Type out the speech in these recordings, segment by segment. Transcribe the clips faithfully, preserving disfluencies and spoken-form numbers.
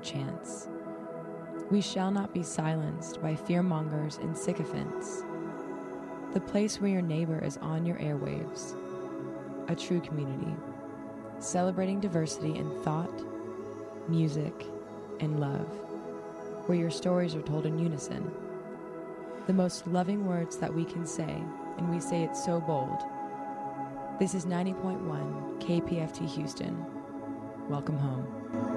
chance. We shall not be silenced by fearmongers and sycophants. The place where your neighbor is on your airwaves. A true community, celebrating diversity in thought, music, and love, where your stories are told in unison. The most loving words that we can say, and we say it so bold. This is ninety point one K P F T Houston. Welcome home.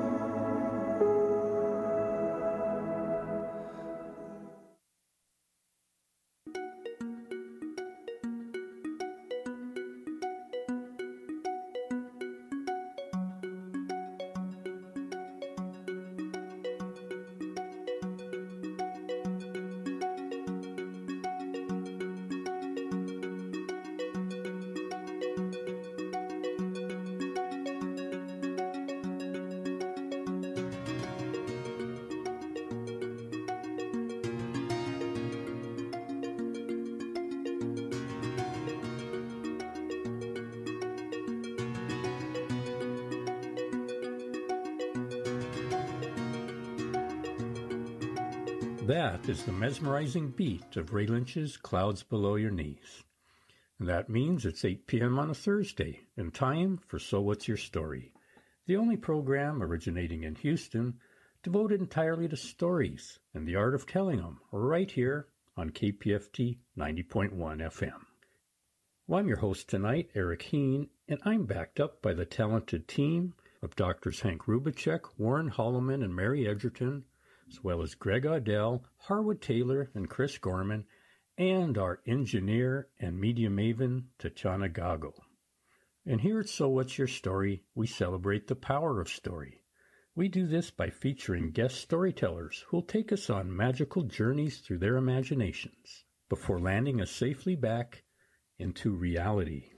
That is the mesmerizing beat of Ray Lynch's Clouds Below Your Knees. And that means it's eight p.m. on a Thursday, and time for So What's Your Story, the only program originating in Houston devoted entirely to stories and the art of telling them, right here on K P F T ninety point one F M. Well, I'm your host tonight, Eric Heen, and I'm backed up by the talented team of Doctors Hank Rubicek, Warren Holloman, and Mary Edgerton, as well as Greg Audell, Harwood Taylor, and Chris Gorman, and our engineer and media maven, Tatiana Gago. And here at So What's Your Story, we celebrate the power of story. We do this by featuring guest storytellers who'll take us on magical journeys through their imaginations before landing us safely back into reality.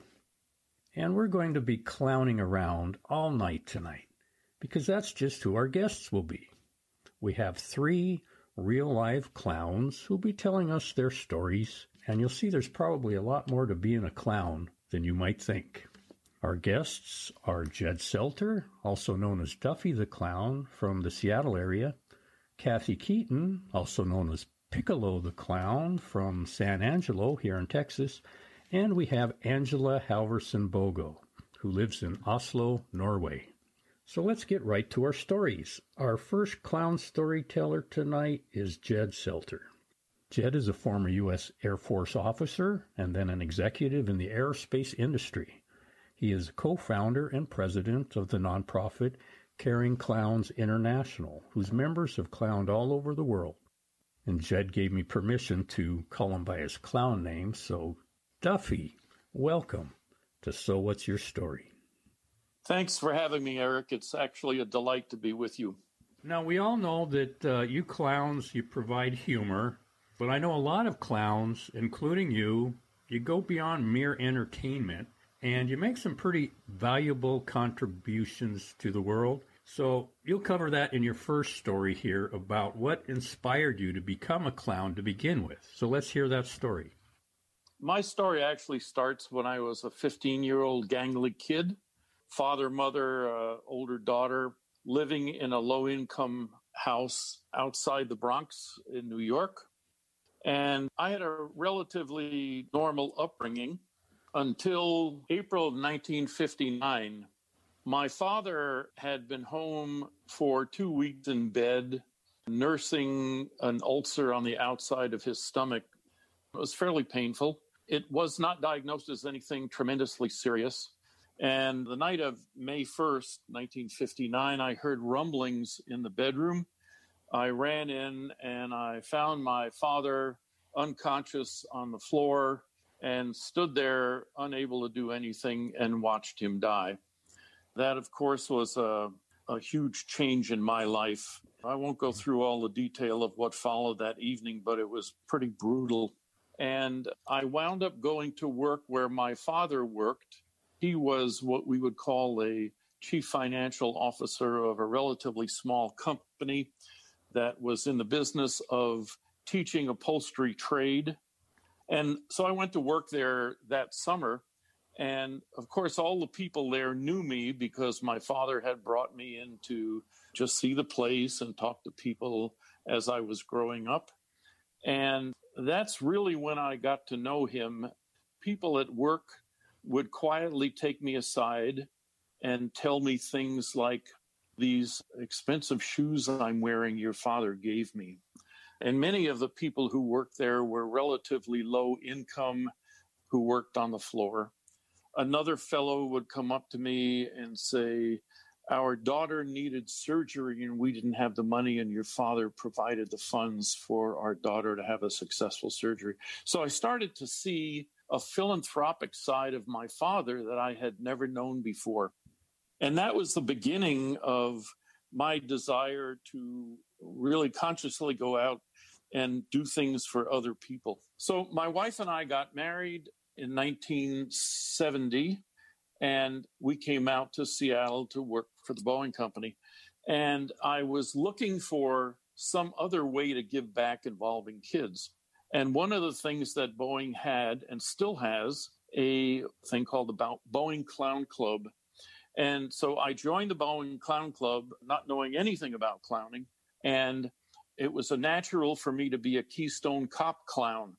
And we're going to be clowning around all night tonight, because that's just who our guests will be. We have three real-live clowns who'll be telling us their stories, and you'll see there's probably a lot more to being a clown than you might think. Our guests are Jed Selter, also known as Duffy the Clown from the Seattle area, Kathy Keaton, also known as Piccolo the Clown from San Angelo here in Texas, and we have Angela Halverson Bogo, who lives in Oslo, Norway. So let's get right to our stories. Our first clown storyteller tonight is Jed Selter. Jed is a former U S Air Force officer and then an executive in the aerospace industry. He is co-founder and president of the nonprofit Caring Clowns International, whose members have clowned all over the world. And Jed gave me permission to call him by his clown name, so Duffy, welcome to So What's Your Story? Thanks for having me, Eric. It's actually a delight to be with you. Now, we all know that uh, you clowns, you provide humor, but I know a lot of clowns, including you, you go beyond mere entertainment, and you make some pretty valuable contributions to the world. So you'll cover that in your first story here about what inspired you to become a clown to begin with. So let's hear that story. My story actually starts when I was a fifteen-year-old gangly kid. Father, mother, uh, older daughter, living in a low-income house outside the Bronx in New York. And I had a relatively normal upbringing until April of nineteen fifty-nine. My father had been home for two weeks in bed, nursing an ulcer on the outside of his stomach. It was fairly painful. It was not diagnosed as anything tremendously serious. And the night of May first, nineteen fifty-nine, I heard rumblings in the bedroom. I ran in and I found my father unconscious on the floor and stood there unable to do anything and watched him die. That, of course, was a, a huge change in my life. I won't go through all the detail of what followed that evening, but it was pretty brutal. And I wound up going to work where my father worked. He was what we would call a chief financial officer of a relatively small company that was in the business of teaching upholstery trade. And so I went to work there that summer, And of course, all the people there knew me because my father had brought me in to just see the place and talk to people as I was growing up. And that's really when I got to know him. People at work would quietly take me aside and tell me things like, these expensive shoes I'm wearing, your father gave me. And many of the people who worked there were relatively low income, who worked on the floor. Another fellow would come up to me and say, our daughter needed surgery and we didn't have the money, and your father provided the funds for our daughter to have a successful surgery. So I started to see a philanthropic side of my father that I had never known before. And that was the beginning of my desire to really consciously go out and do things for other people. So my wife and I got married in nineteen seventy, and we came out to Seattle to work for the Boeing Company. And I was looking for some other way to give back involving kids. And one of the things that Boeing had and still has, a thing called the Boeing Clown Club. And so I joined the Boeing Clown Club, not knowing anything about clowning. And it was a natural for me to be a Keystone Cop clown.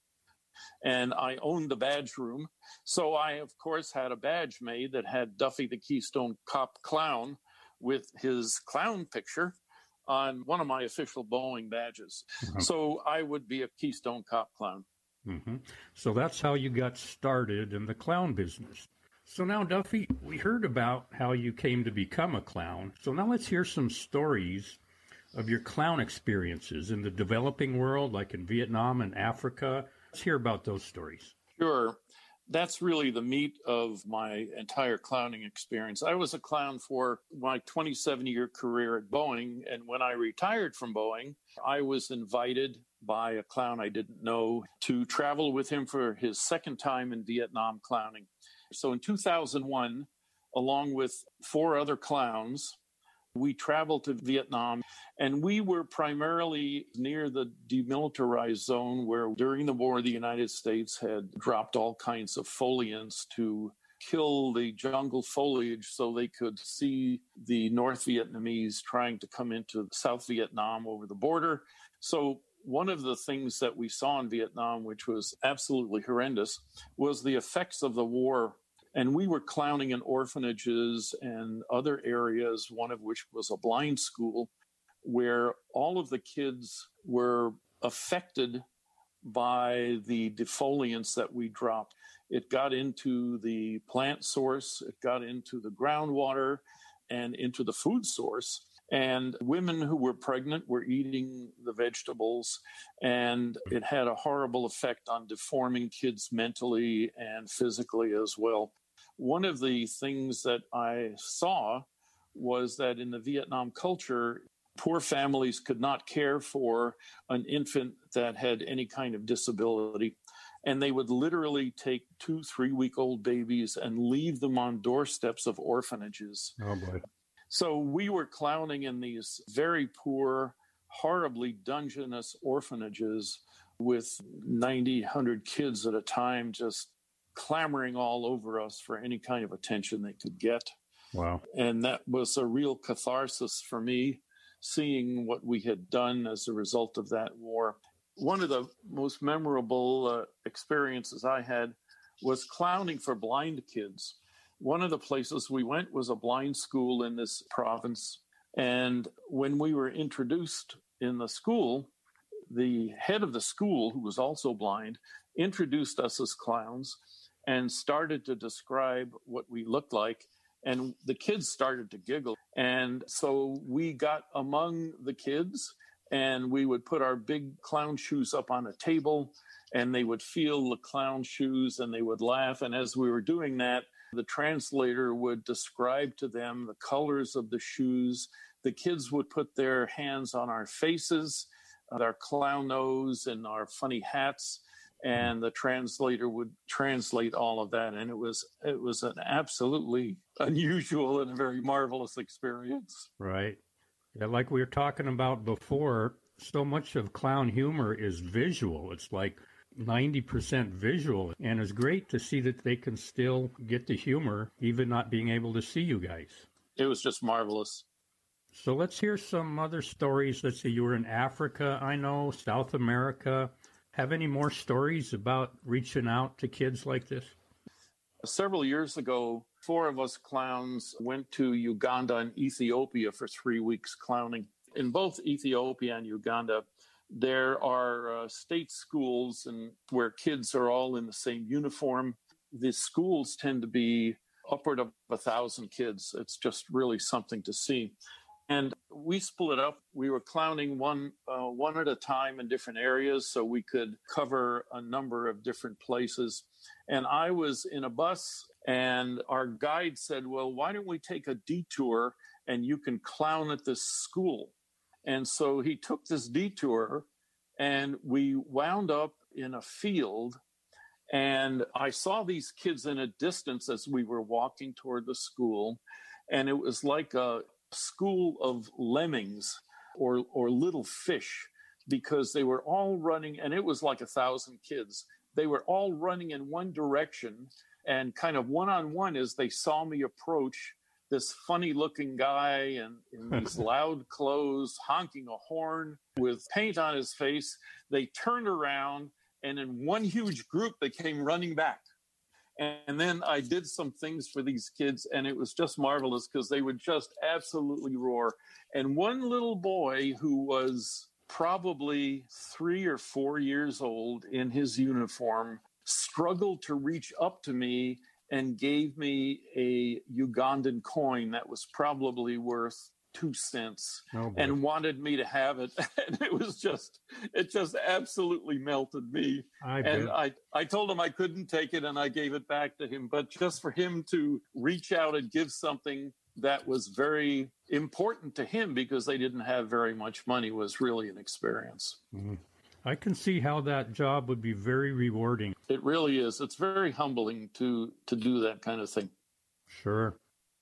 And I owned the badge room. So I, of course, had a badge made that had Duffy the Keystone Cop clown with his clown picture on one of my official Boeing badges. Mm-hmm. So I would be a Keystone Cop clown. Mm-hmm. So that's how you got started in the clown business. So now, Duffy, we heard about how you came to become a clown. So now let's hear some stories of your clown experiences in the developing world, like in Vietnam and Africa. Let's hear about those stories. Sure. That's really the meat of my entire clowning experience. I was a clown for my twenty-seven-year career at Boeing. And when I retired from Boeing, I was invited by a clown I didn't know to travel with him for his second time in Vietnam clowning. So in two thousand one, along with four other clowns, we traveled to Vietnam, and we were primarily near the demilitarized zone where during the war, the United States had dropped all kinds of foliants to kill the jungle foliage so they could see the North Vietnamese trying to come into South Vietnam over the border. So one of the things that we saw in Vietnam, which was absolutely horrendous, was the effects of the war. And we were clowning in orphanages and other areas, one of which was a blind school, where all of the kids were affected by the defoliants that we dropped. It got into the plant source, it got into the groundwater, and into the food source. And women who were pregnant were eating the vegetables, and it had a horrible effect on deforming kids mentally and physically as well. One of the things that I saw was that in the Vietnam culture, poor families could not care for an infant that had any kind of disability. And they would literally take two, three-week-old babies and leave them on doorsteps of orphanages. Oh, boy. So we were clowning in these very poor, horribly dungeness orphanages with ninety, one hundred kids at a time just clamoring all over us for any kind of attention they could get. Wow. And that was a real catharsis for me, seeing what we had done as a result of that war. One of the most memorable uh, experiences I had was clowning for blind kids. One of the places we went was a blind school in this province. And when we were introduced in the school, the head of the school, who was also blind, introduced us as clowns and started to describe what we looked like. And the kids started to giggle. And so we got among the kids, and we would put our big clown shoes up on a table, and they would feel the clown shoes and they would laugh. And as we were doing that, the translator would describe to them the colors of the shoes. The kids would put their hands on our faces, our clown nose, and our funny hats. And the translator would translate all of that. And it was it was an absolutely unusual and a very marvelous experience. Right. Yeah, like we were talking about before, so much of clown humor is visual. It's like ninety percent visual, and it's great to see that they can still get the humor, even not being able to see you guys. It was just marvelous. So let's hear some other stories. Let's see, you were in Africa, I know, South America. Have any more stories about reaching out to kids like this? Several years ago, four of us clowns went to Uganda and Ethiopia for three weeks clowning. In both Ethiopia and Uganda, there are uh, state schools and where kids are all in the same uniform. The schools tend to be upward of a thousand kids. It's just really something to see. And we split up. We were clowning one uh, one at a time in different areas so we could cover a number of different places. And I was in a bus, and our guide said, well, why don't we take a detour and you can clown at this school? And so he took this detour, and we wound up in a field. And I saw these kids in a distance as we were walking toward the school. And it was like a school of lemmings or or little fish, because they were all running, and it was like a thousand kids. They were all running in one direction and kind of one-on-one as they saw me approach, this funny-looking guy in, in these loud clothes, honking a horn with paint on his face. They turned around, and in one huge group, they came running back. And then I did some things for these kids, and it was just marvelous because they would just absolutely roar. And one little boy who was probably three or four years old in his uniform struggled to reach up to me and gave me a Ugandan coin that was probably worth two cents oh, and wanted me to have it. And it was just, it just absolutely melted me. I and bet. I, I told him I couldn't take it, and I gave it back to him. But just for him to reach out and give something that was very important to him because they didn't have very much money was really an experience. Mm-hmm. I can see how that job would be very rewarding. It really is. It's very humbling to, to do that kind of thing. Sure.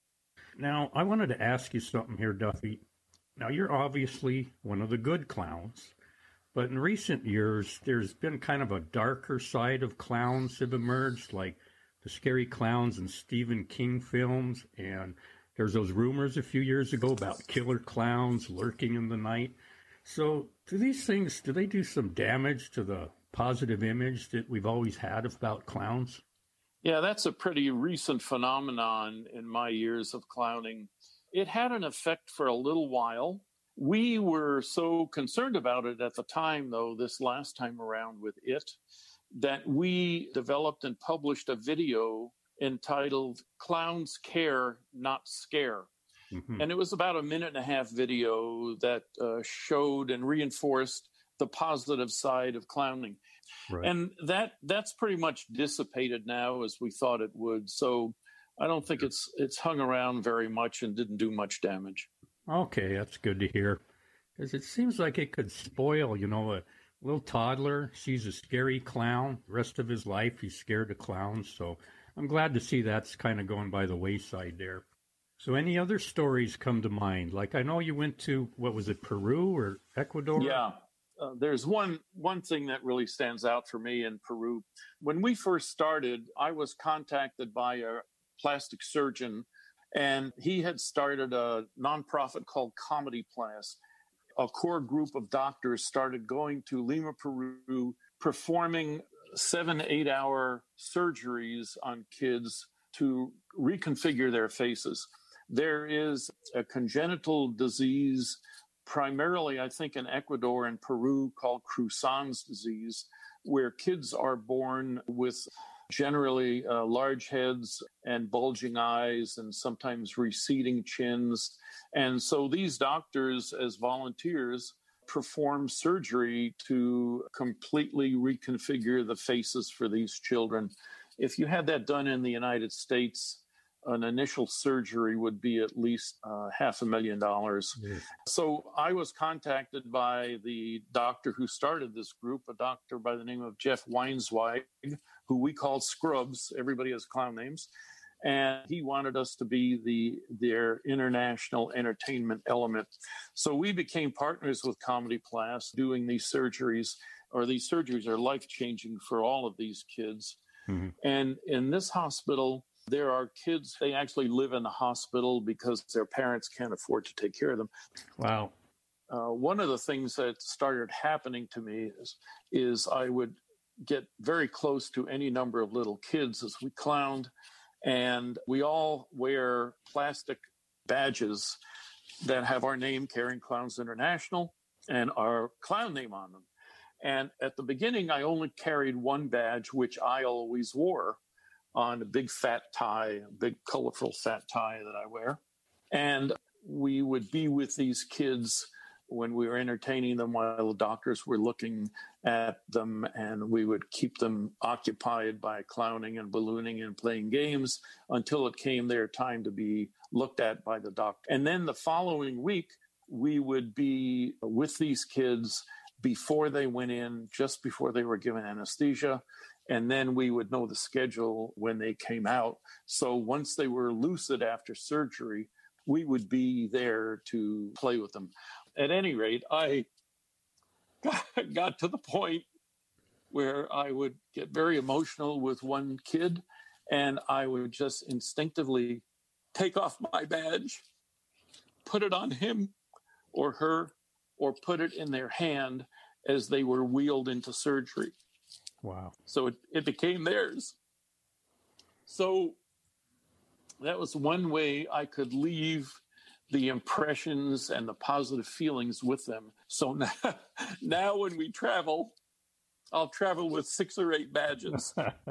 Now, I wanted to ask you something here, Duffy. Now, you're obviously one of the good clowns, but in recent years, there's been kind of a darker side of clowns have emerged, like the scary clowns in Stephen King films, and there's those rumors a few years ago about killer clowns lurking in the night. So, do these things, do they do some damage to the positive image that we've always had about clowns? Yeah, that's a pretty recent phenomenon in my years of clowning. It had an effect for a little while. We were so concerned about it at the time, though, this last time around with it, that we developed and published a video entitled Clowns Care, Not Scare. Mm-hmm. And it was about a minute and a half video that uh, showed and reinforced the positive side of clowning. Right. And that that's pretty much dissipated now as we thought it would. So I don't think it's it's hung around very much and didn't do much damage. Okay, that's good to hear. Because it seems like it could spoil, you know, a little toddler sees a scary clown. The rest of his life, he's scared of clowns. So I'm glad to see that's kind of going by the wayside there. So any other stories come to mind? Like I know you went to, what was it, Peru or Ecuador? Yeah. Uh, there's one one thing that really stands out for me in Peru. When we first started, I was contacted by a plastic surgeon, and he had started a nonprofit called Comedy Plus. A core group of doctors started going to Lima, Peru, performing seven, eight hour surgeries on kids to reconfigure their faces. There is a congenital disease primarily, I think, in Ecuador and Peru called Cruzan's disease, where kids are born with generally uh, large heads and bulging eyes and sometimes receding chins. And so these doctors, as volunteers, perform surgery to completely reconfigure the faces for these children. If you had that done in the United States, an initial surgery would be at least uh, half a million dollars. Yes. So I was contacted by the doctor who started this group, a doctor by the name of Jeff Weinsweig, who we call Scrubs. Everybody has clown names. And he wanted us to be the their international entertainment element. So we became partners with Comedy Plus doing these surgeries, or these surgeries are life-changing for all of these kids. Mm-hmm. And in this hospital, there are kids, they actually live in the hospital because their parents can't afford to take care of them. Wow. Uh, one of the things that started happening to me is, is I would get very close to any number of little kids as we clowned, and we all wear plastic badges that have our name, Caring Clowns International, and our clown name on them. And at the beginning, I only carried one badge, which I always wore on a big fat tie, a big colorful fat tie that I wear. And we would be with these kids when we were entertaining them while the doctors were looking at them, and we would keep them occupied by clowning and ballooning and playing games until it came their time to be looked at by the doctor. And then the following week, we would be with these kids before they went in, just before they were given anesthesia. And then we would know the schedule when they came out. So once they were lucid after surgery, we would be there to play with them. At any rate, I got to the point where I would get very emotional with one kid, and I would just instinctively take off my badge, put it on him or her, or put it in their hand as they were wheeled into surgery. Wow. So it, it became theirs. So that was one way I could leave the impressions and the positive feelings with them. So now, now when we travel, I'll travel with six or eight badges,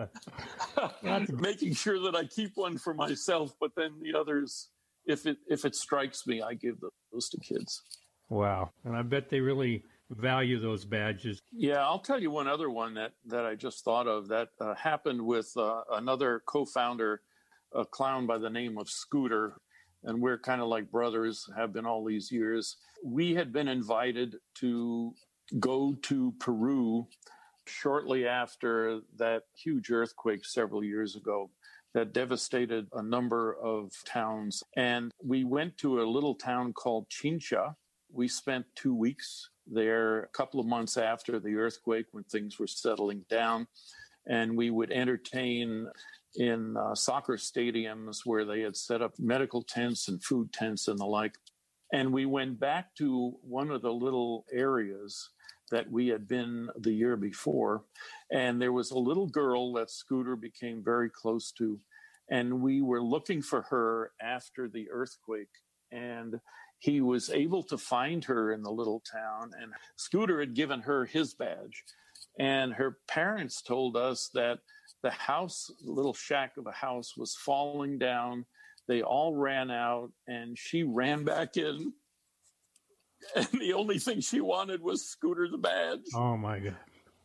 making sure that I keep one for myself, but then the others, if it if it strikes me, I give those to kids. Wow. And I bet they really value those badges. Yeah, I'll tell you one other one that, that I just thought of that uh, happened with uh, another co-founder, a clown by the name of Scooter. And we're kind of like brothers, have been all these years. We had been invited to go to Peru shortly after that huge earthquake several years ago that devastated a number of towns. And we went to a little town called Chincha. We spent two weeks there, a couple of months after the earthquake when things were settling down. And we would entertain in uh, soccer stadiums where they had set up medical tents and food tents and the like. And we went back to one of the little areas that we had been the year before. And there was a little girl that Scooter became very close to. And we were looking for her after the earthquake. And he was able to find her in the little town. And Scooter had given her his badge. And her parents told us that the house, the little shack of a house, was falling down. They all ran out, and she ran back in. And the only thing she wanted was Scooter's badge. Oh, my God.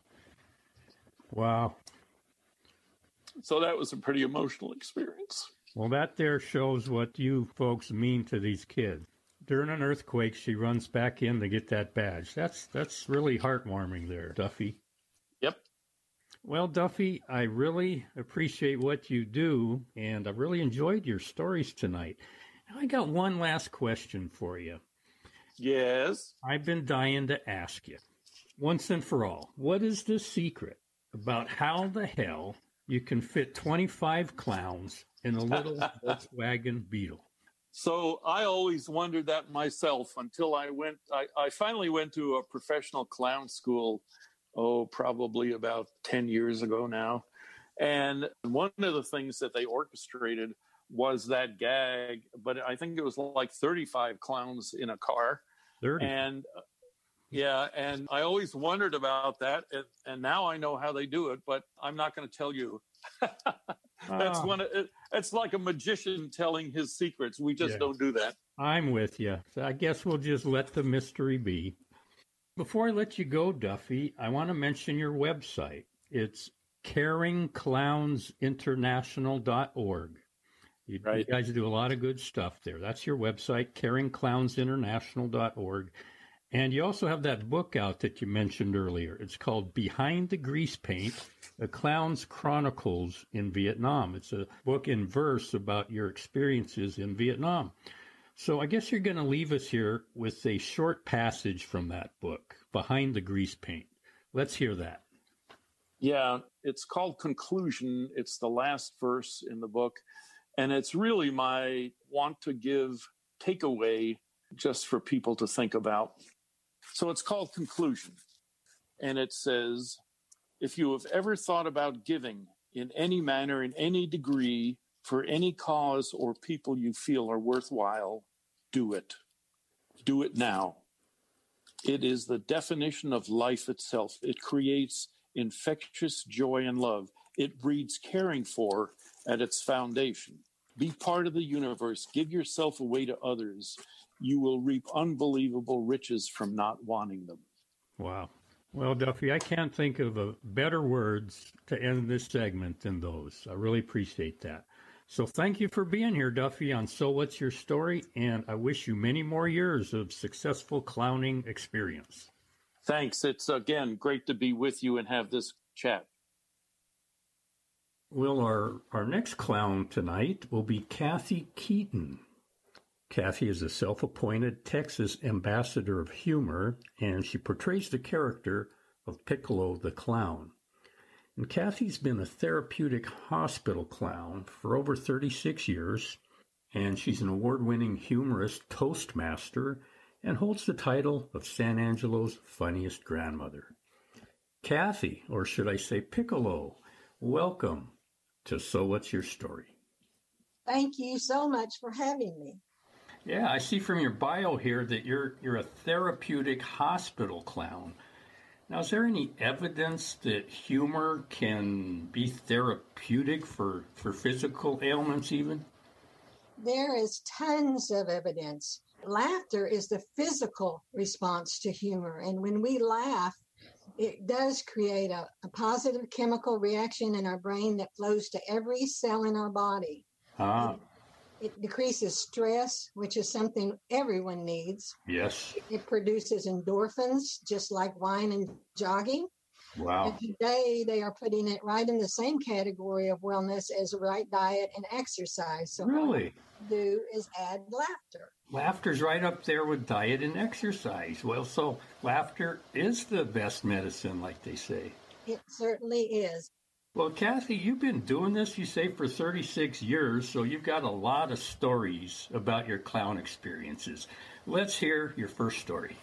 Wow. So that was a pretty emotional experience. Well, that there shows what you folks mean to these kids. During an earthquake, she runs back in to get that badge. That's that's really heartwarming there, Duffy. Yep. Well, Duffy, I really appreciate what you do, and I really enjoyed your stories tonight. Now, I got one last question for you. Yes? I've been dying to ask you, once and for all, what is the secret about how the hell you can fit twenty-five clowns in a little Volkswagen Beetle? So I always wondered that myself until I went, I, I finally went to a professional clown school, oh, probably about ten years ago now. And one of the things that they orchestrated was that gag, but I think it was like thirty-five clowns in a car. thirty. And uh, yeah, and I always wondered about that. And, and now I know how they do it, but I'm not going to tell you. That's oh. one. Of, it, it's like a magician telling his secrets. We just yeah. don't do that. I'm with you. So I guess we'll just let the mystery be. Before I let you go, Duffy, I want to mention your website. It's caring clowns international dot org. You, right. you guys do a lot of good stuff there. That's your website, caring clowns international dot org. And you also have that book out that you mentioned earlier. It's called Behind the Grease Paint, A Clown's Chronicles in Vietnam. It's a book in verse about your experiences in Vietnam. So I guess you're going to leave us here with a short passage from that book, Behind the Grease Paint. Let's hear that. Yeah, it's called Conclusion. It's the last verse in the book. And it's really my want to give takeaway just for people to think about. So it's called Conclusion. And it says, if you have ever thought about giving in any manner, in any degree, for any cause or people you feel are worthwhile, do it. Do it now. It is the definition of life itself. It creates infectious joy and love. It breeds caring for at its foundation. Be part of the universe. Give yourself away to others. You will reap unbelievable riches from not wanting them. Wow. Well, Duffy, I can't think of a better words to end this segment than those. I really appreciate that. So thank you for being here, Duffy, on So What's Your Story? And I wish you many more years of successful clowning experience. Thanks. It's, again, great to be with you and have this chat. Well, our, our next clown tonight will be Kathy Keaton. Kathy is a self-appointed Texas ambassador of humor, and she portrays the character of Piccolo the Clown. And Kathy's been a therapeutic hospital clown for over thirty-six years, and she's an award-winning humorist Toastmaster and holds the title of San Angelo's funniest grandmother. Kathy, or should I say Piccolo, welcome to So What's Your Story? Thank you so much for having me. Yeah, I see from your bio here that you're you're a therapeutic hospital clown. Now, is there any evidence that humor can be therapeutic for, for physical ailments even? There is tons of evidence. Laughter is the physical response to humor. And when we laugh, it does create a, a positive chemical reaction in our brain that flows to every cell in our body. Ah. It, it decreases stress, which is something everyone needs. Yes. It produces endorphins, just like wine and jogging. Wow. And today they are putting it right in the same category of wellness as right diet and exercise. So really? All you do is add laughter. Laughter's right up there with diet and exercise. Well, so laughter is the best medicine, like they say. It certainly is. Well, Kathy, you've been doing this, you say, for thirty-six years, so you've got a lot of stories about your clown experiences. Let's hear your first story.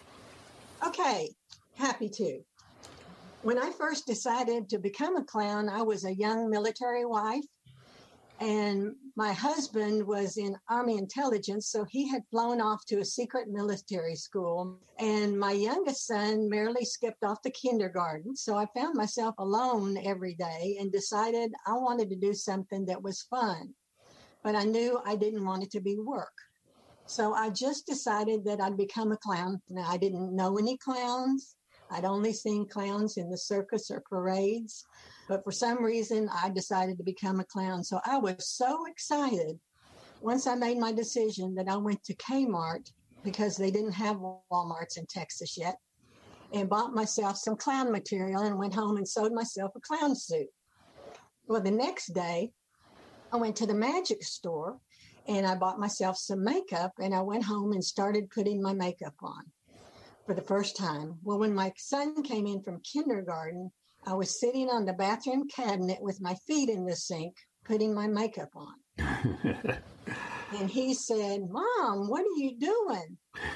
Okay, happy to. When I first decided to become a clown, I was a young military wife, and my husband was in Army intelligence, so he had flown off to a secret military school, and my youngest son merely skipped off to kindergarten, so I found myself alone every day and decided I wanted to do something that was fun, but I knew I didn't want it to be work. So I just decided that I'd become a clown. Now, I didn't know any clowns. I'd only seen clowns in the circus or parades, but for some reason, I decided to become a clown. So I was so excited once I made my decision that I went to Kmart, because they didn't have Walmarts in Texas yet, and bought myself some clown material and went home and sewed myself a clown suit. Well, the next day, I went to the magic store and I bought myself some makeup, and I went home and started putting my makeup on for the first time. Well, when my son came in from kindergarten, I was sitting on the bathroom cabinet with my feet in the sink, putting my makeup on. And he said, "Mom, what are you doing?"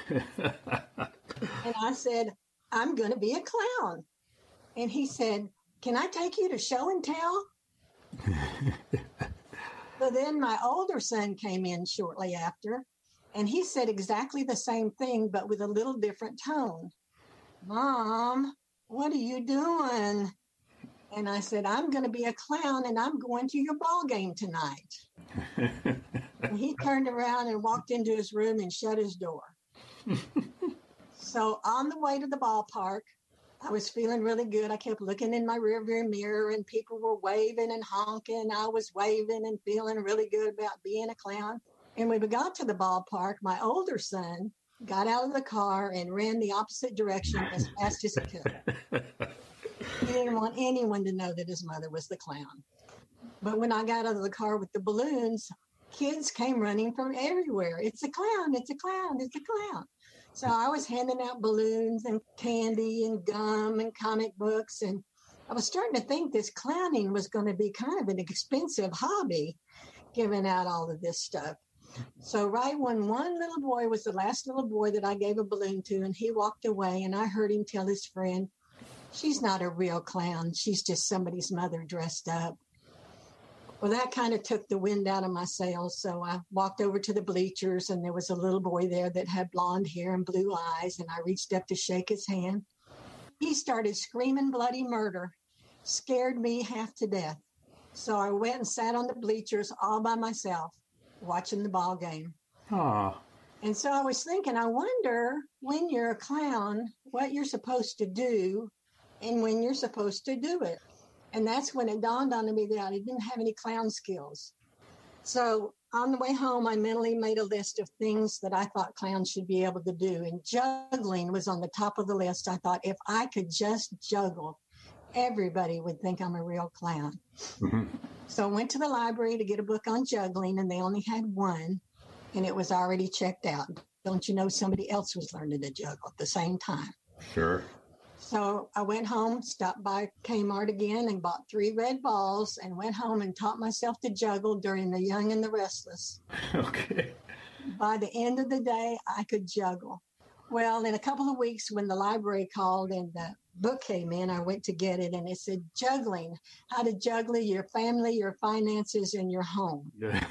And I said, "I'm going to be a clown." And he said, "Can I take you to show and tell?" So then my older son came in shortly after, and he said exactly the same thing, but with a little different tone. "Mom, what are you doing?" And I said, "I'm going to be a clown, and I'm going to your ball game tonight." And he turned around and walked into his room and shut his door. So on the way to the ballpark, I was feeling really good. I kept looking in my rearview mirror, and people were waving and honking. I was waving and feeling really good about being a clown. And when we got to the ballpark, my older son got out of the car, and ran the opposite direction as fast as he could. He didn't want anyone to know that his mother was the clown. But when I got out of the car with the balloons, kids came running from everywhere. It's a clown, it's a clown, it's a clown. So I was handing out balloons and candy and gum and comic books. And I was starting to think this clowning was going to be kind of an expensive hobby, giving out all of this stuff. So right when one little boy was the last little boy that I gave a balloon to, and he walked away, and I heard him tell his friend, "She's not a real clown. She's just somebody's mother dressed up." Well, that kind of took the wind out of my sails. So I walked over to the bleachers, and there was a little boy there that had blonde hair and blue eyes, and I reached up to shake his hand. He started screaming bloody murder, scared me half to death. So I went and sat on the bleachers all by myself, watching the ball game. Aw. And so I was thinking, I wonder when you're a clown, what you're supposed to do and when you're supposed to do it. And that's when it dawned on me that I didn't have any clown skills. So on the way home, I mentally made a list of things that I thought clowns should be able to do. And juggling was on the top of the list. I thought if I could just juggle, everybody would think I'm a real clown. Mm-hmm. So I went to the library to get a book on juggling, and they only had one, and it was already checked out. Don't you know somebody else was learning to juggle at the same time? Sure. So I went home, stopped by Kmart again, and bought three red balls, and went home and taught myself to juggle during The Young and the Restless. Okay. By the end of the day, I could juggle. Well, in a couple of weeks, when the library called and the book came in, I went to get it, and it said juggling, how to juggle your family, your finances, and your home.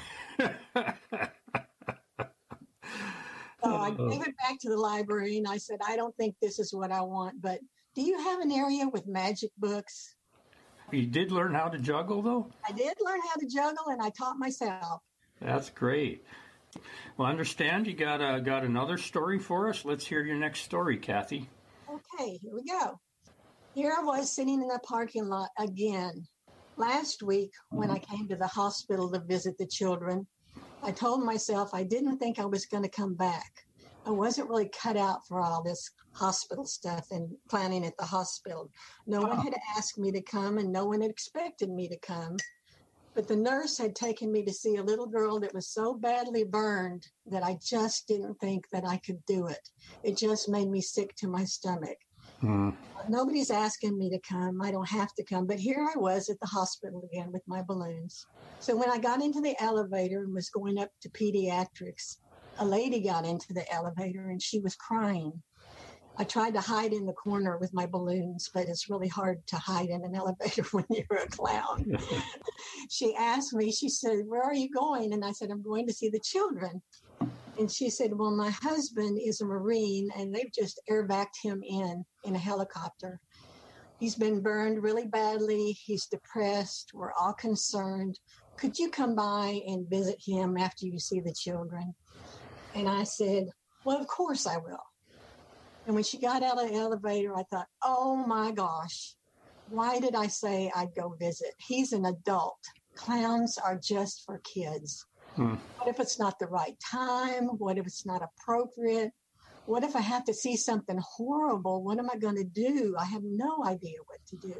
So I gave it back to the library, and I said, I don't think this is what I want, but do you have an area with magic books? You did learn how to juggle, though? I did learn how to juggle, and I taught myself. That's great. Well, I understand you got a, got another story for us. Let's hear your next story, Kathy. Okay, here we go. Here I was sitting in the parking lot again. Last week, when I came to the hospital to visit the children, I told myself I didn't think I was going to come back. I wasn't really cut out for all this hospital stuff and planning at the hospital. No one had asked me to come, and no one had expected me to come. But the nurse had taken me to see a little girl that was so badly burned that I just didn't think that I could do it. It just made me sick to my stomach. Mm. Nobody's asking me to come. I don't have to come. But here I was at the hospital again with my balloons. So when I got into the elevator and was going up to pediatrics, a lady got into the elevator and she was crying. I tried to hide in the corner with my balloons, but it's really hard to hide in an elevator when you're a clown. She asked me, she said, "Where are you going?" And I said, "I'm going to see the children." And she said, "Well, my husband is a Marine, and they've just airbacked him in in a helicopter. He's been burned really badly. He's depressed. We're all concerned. Could you come by and visit him after you see the children?" And I said, "Well, of course I will." And when she got out of the elevator, I thought, oh my gosh, why did I say I'd go visit? He's an adult. Clowns are just for kids. Hmm. What if it's not the right time? What if it's not appropriate? What if I have to see something horrible? What am I going to do? I have no idea what to do.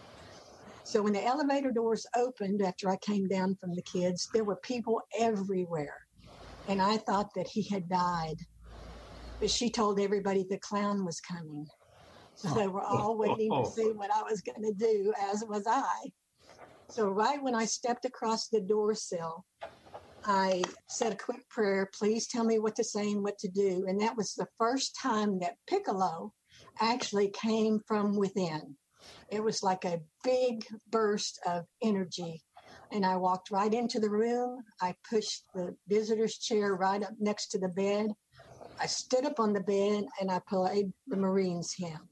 So when the elevator doors opened after I came down from the kids, there were people everywhere. And I thought that he had died. But she told everybody the clown was coming. So they were all waiting to see what I was going to do, as was I. So right when I stepped across the door sill, I said a quick prayer, "Please tell me what to say and what to do." And that was the first time that Piccolo actually came from within. It was like a big burst of energy. And I walked right into the room. I pushed the visitor's chair right up next to the bed. I stood up on the bed and I played the Marines hymn.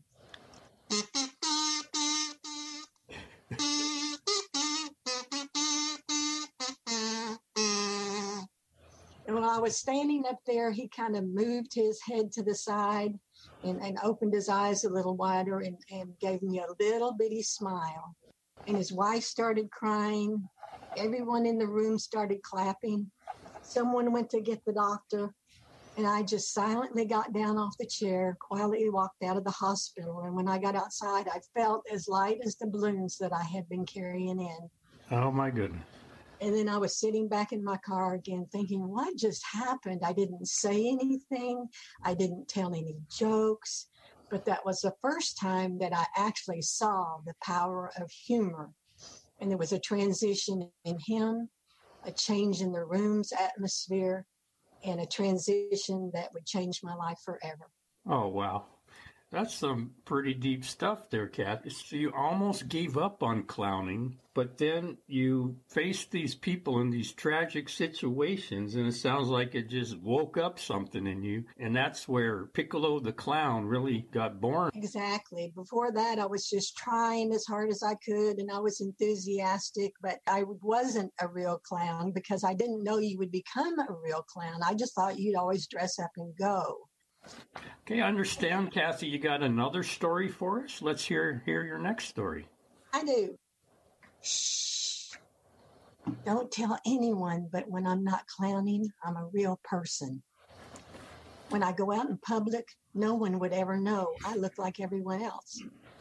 And when I was standing up there, he kind of moved his head to the side and, and opened his eyes a little wider and, and gave me a little bitty smile. And his wife started crying. Everyone in the room started clapping. Someone went to get the doctor. And I just silently got down off the chair, quietly walked out of the hospital. And when I got outside, I felt as light as the balloons that I had been carrying in. Oh, my goodness. And then I was sitting back in my car again thinking, what just happened? I didn't say anything. I didn't tell any jokes. But that was the first time that I actually saw the power of humor. And there was a transition in him, a change in the room's atmosphere, and a transition that would change my life forever. Oh, wow. That's some pretty deep stuff there, Kat. So you almost gave up on clowning, but then you faced these people in these tragic situations, and it sounds like it just woke up something in you. And that's where Piccolo the Clown really got born. Exactly. Before that, I was just trying as hard as I could, and I was enthusiastic, but I wasn't a real clown because I didn't know you would become a real clown. I just thought you'd always dress up and go. Okay, I understand, Kathy, you got another story for us? Let's hear hear your next story. I do. Shh. Don't tell anyone, but when I'm not clowning, I'm a real person. When I go out in public, no one would ever know. I look like everyone else.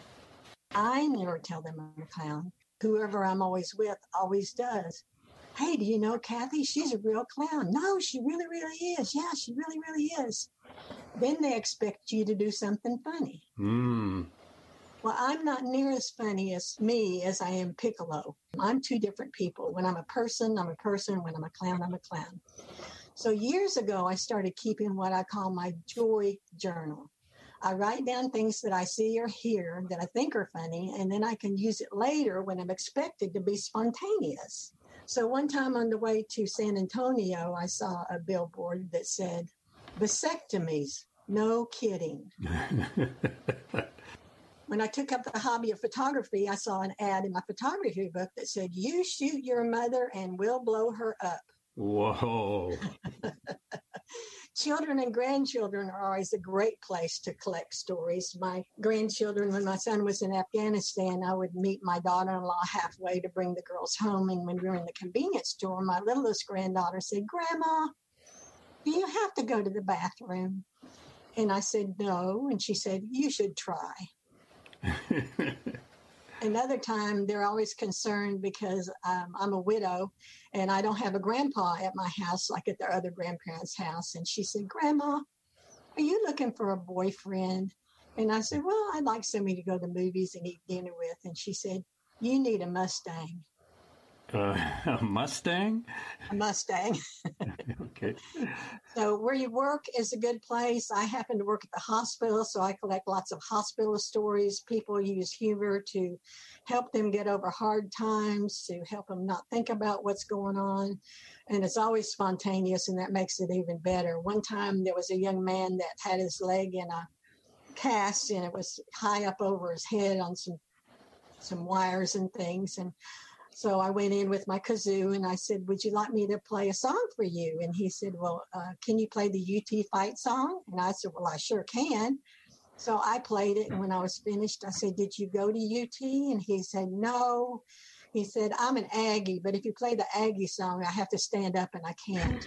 I never tell them I'm a clown. Whoever I'm always with always does. Hey, do you know Kathy? She's a real clown. No, she really, really is. Yeah, she really, really is. Then they expect you to do something funny. Mm. Well, I'm not near as funny as me as I am Piccolo. I'm two different people. When I'm a person, I'm a person. When I'm a clown, I'm a clown. So years ago, I started keeping what I call my joy journal. I write down things that I see or hear that I think are funny, and then I can use it later when I'm expected to be spontaneous. So one time on the way to San Antonio, I saw a billboard that said, vasectomies, no kidding. When I took up the hobby of photography, I saw an ad in my photography book that said, you shoot your mother and we'll blow her up. Whoa. Children and grandchildren are always a great place to collect stories. My grandchildren, when my son was in Afghanistan, I would meet my daughter-in-law halfway to bring the girls home. And when we were in the convenience store, my littlest granddaughter said, Grandma, do you have to go to the bathroom? And I said, no. And she said, you should try. Another time, they're always concerned because um, I'm a widow and I don't have a grandpa at my house like at their other grandparents' house. And she said, Grandma, are you looking for a boyfriend? And I said, well, I'd like somebody to go to the movies and eat dinner with. And she said, you need a Mustang. Uh, a Mustang? A Mustang. Okay. So where you work is a good place. I happen to work at the hospital, so I collect lots of hospital stories. People use humor to help them get over hard times, to help them not think about what's going on. And it's always spontaneous, and that makes it even better. One time there was a young man that had his leg in a cast, and it was high up over his head on some some wires and things. And so I went in with my kazoo and I said, would you like me to play a song for you? And he said, well, uh, can you play the U T fight song? And I said, well, I sure can. So I played it. And when I was finished, I said, did you go to U T? And he said, no. He said, I'm an Aggie, but if you play the Aggie song, I have to stand up and I can't.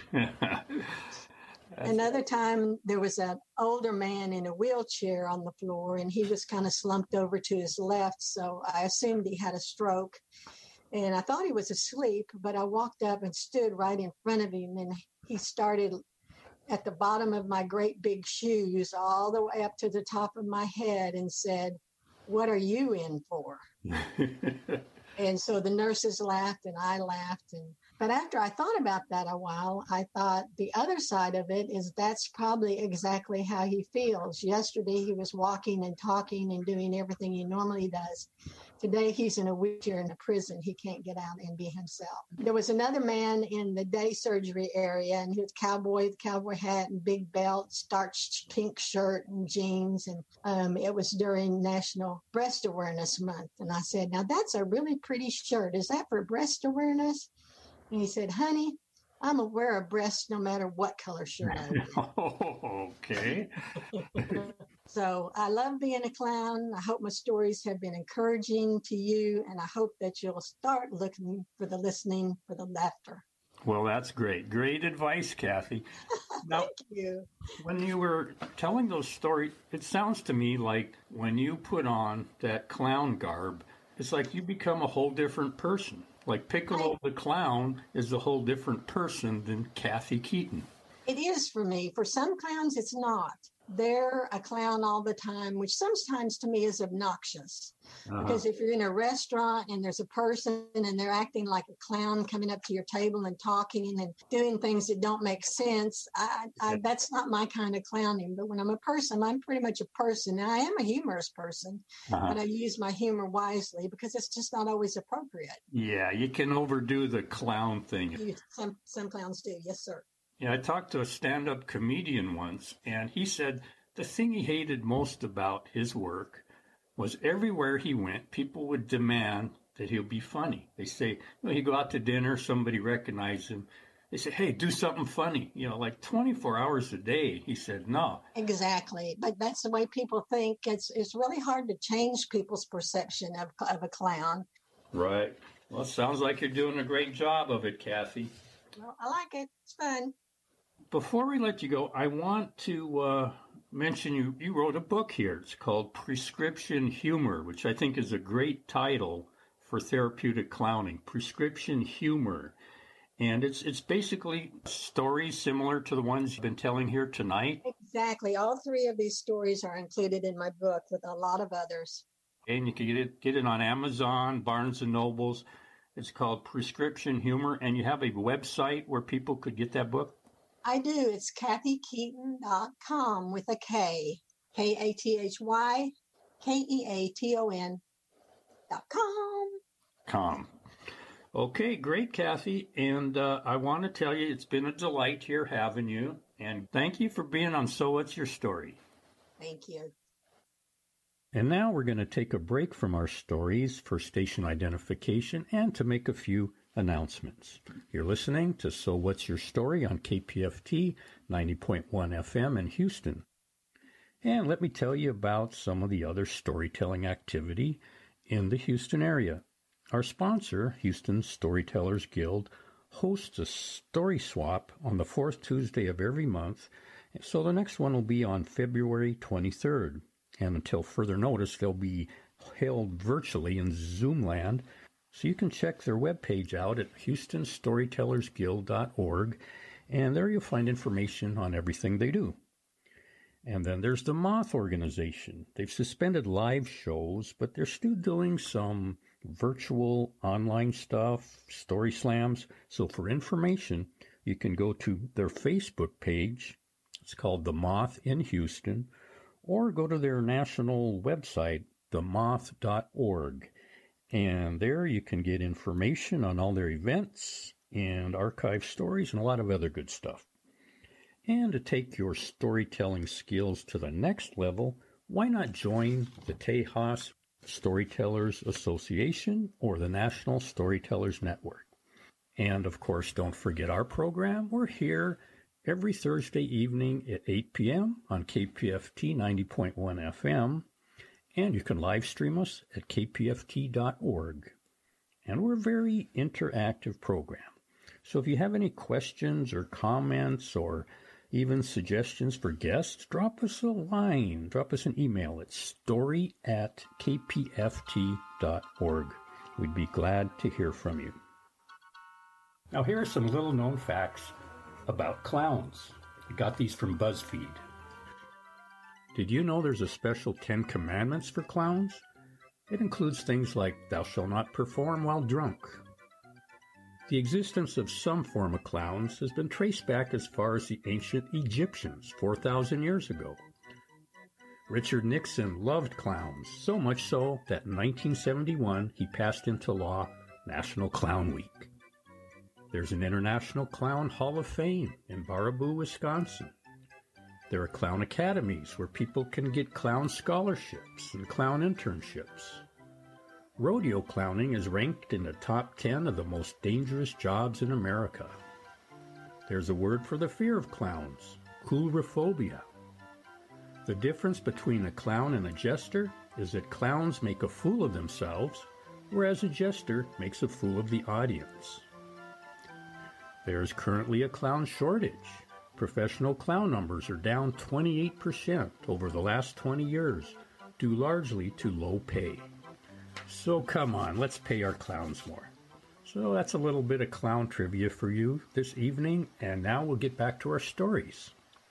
Another time there was an older man in a wheelchair on the floor and he was kind of slumped over to his left. So I assumed he had a stroke. And I thought he was asleep, but I walked up and stood right in front of him. And he started at the bottom of my great big shoes all the way up to the top of my head and said, what are you in for? And so the nurses laughed and I laughed. And but after I thought about that a while, I thought the other side of it is that's probably exactly how he feels. Yesterday, he was walking and talking and doing everything he normally does. Today, he's in a wheelchair in a prison. He can't get out and be himself. There was another man in the day surgery area, and he was cowboy, with cowboy hat and big belt, starched pink shirt and jeans. And um, it was during National Breast Awareness Month. And I said, now that's a really pretty shirt. Is that for breast awareness? And he said, honey, I'm going to wear a breast no matter what color shirt I wear. Oh, okay. So I love being a clown. I hope my stories have been encouraging to you, and I hope that you'll start looking for the listening for the laughter. Well, that's great. Great advice, Kathy. Now, Thank you. when you were telling those stories, it sounds to me like when you put on that clown garb, it's like you become a whole different person. Like Piccolo I, the clown is a whole different person than Kathy Keaton. it is for me. For some clowns, it's not. They're a clown all the time, which sometimes to me is obnoxious. Uh-huh. Because if you're in a restaurant and there's a person and they're acting like a clown coming up to your table and talking and doing things that don't make sense, I, I, that's not my kind of clowning. But when I'm a person, I'm pretty much a person. Now, I am a humorous person, Uh-huh. but I use my humor wisely because it's just not always appropriate. Yeah, you can overdo the clown thing. You, some, some clowns do. Yes, sir. Yeah, I talked to a stand-up comedian once, and he said the thing he hated most about his work was everywhere he went, people would demand that he'll be funny. They say, you know, he'd go out to dinner, somebody recognized him. They say, hey, do something funny. You know, like twenty-four hours a day. He said, no. Exactly. But that's the way people think. It's it's really hard to change people's perception of, of a clown. Right. Well, it sounds like you're doing a great job of it, Kathy. Well, I like it. It's fun. Before we let you go, I want to uh, mention you, you wrote a book here. It's called Prescription Humor, which I think is a great title for therapeutic clowning. Prescription Humor. And it's it's basically stories similar to the ones you've been telling here tonight. Exactly. All three of these stories are included in my book with a lot of others. And you can get it, get it on Amazon, Barnes and Nobles. It's called Prescription Humor. And you have a website where people could get that book? I do. It's kathy keaton dot com with a K. K A T H Y K E A T O N dot com. Com. Okay, great, Kathy. And uh, I want to tell you, it's been a delight here having you. And thank you for being on So What's Your Story? Thank you. And now we're going to take a break from our stories for station identification and to make a few announcements. You're listening to So What's Your Story on K P F T ninety point one F M in Houston. And let me tell you about some of the other storytelling activity in the Houston area. Our sponsor, Houston Storytellers Guild, hosts a story swap on the fourth Tuesday of every month, so the next one will be on February twenty-third. And until further notice, they'll be held virtually in Zoom land. So you can check their webpage out at houston storytellers guild dot org, and there you'll find information on everything they do. And then there's the Moth Organization. They've suspended live shows, but they're still doing some virtual online stuff, story slams. So for information, you can go to their Facebook page. It's called The Moth in Houston, or go to their national website, the moth dot org. And there you can get information on all their events and archive stories and a lot of other good stuff. And to take your storytelling skills to the next level, why not join the Tejas Storytellers Association or the National Storytellers Network? And of course, don't forget our program. We're here every Thursday evening at eight p.m. on K P F T ninety point one F M. And you can live stream us at k p f t dot org. And we're a very interactive program. So if you have any questions or comments or even suggestions for guests, drop us a line, drop us an email at story at k p f t dot org. We'd be glad to hear from you. Now here are some little known facts about clowns. I got these from BuzzFeed. Did you know there's a special Ten Commandments for clowns? It includes things like, thou shalt not perform while drunk. The existence of some form of clowns has been traced back as far as the ancient Egyptians, four thousand years ago. Richard Nixon loved clowns, so much so that in nineteen seventy-one he passed into law National Clown Week. There's an International Clown Hall of Fame in Baraboo, Wisconsin. There are clown academies where people can get clown scholarships and clown internships. Rodeo clowning is ranked in the top ten of the most dangerous jobs in America. There's a word for the fear of clowns, coulrophobia. The difference between a clown and a jester is that clowns make a fool of themselves, whereas a jester makes a fool of the audience. There's currently a clown shortage. Professional clown numbers are down twenty-eight percent over the last twenty years, due largely to low pay. So come on, let's pay our clowns more. So that's a little bit of clown trivia for you this evening, and now we'll get back to our stories.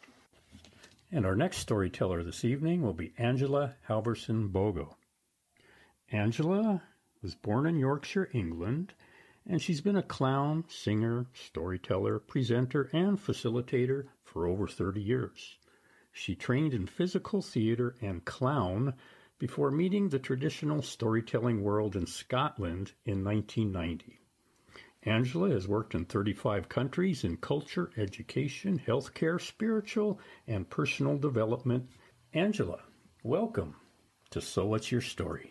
And our next storyteller this evening will be Angela Halverson Bogo. Angela was born in Yorkshire, England, and she's been a clown, singer, storyteller, presenter, and facilitator for over thirty years. She trained in physical theater and clown before meeting the traditional storytelling world in Scotland in nineteen ninety. Angela has worked in thirty-five countries in culture, education, healthcare, spiritual, and personal development. Angela, welcome to So What's Your Story?